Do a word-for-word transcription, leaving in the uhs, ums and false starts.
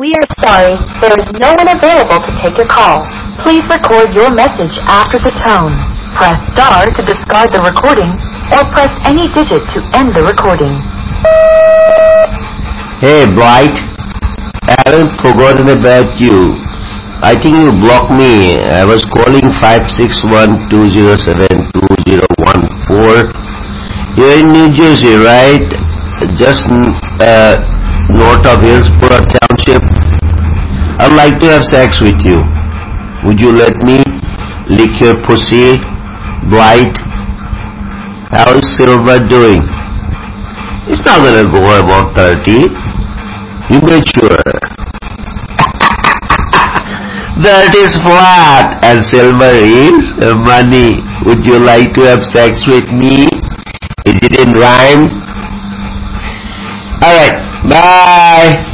We are sorry, there is no one available to take your call. Please record your message after the tone. Press star to discard the recording, or press any digit to end the recording. Hey, Bright. I haven't forgotten about you. I think you blocked me. I was calling five six one, two zero seven, two zero one four. You're in New Jersey, right? Just uh, north of Hillsborough Township. I'd like to have sex with you. Would you let me lick your pussy, Bright? How is Silver doing? It's not gonna go about thirty. You made sure. That is flat and Silver is money. Would you like to have sex with me? Is it in rhyme? Alright, bye.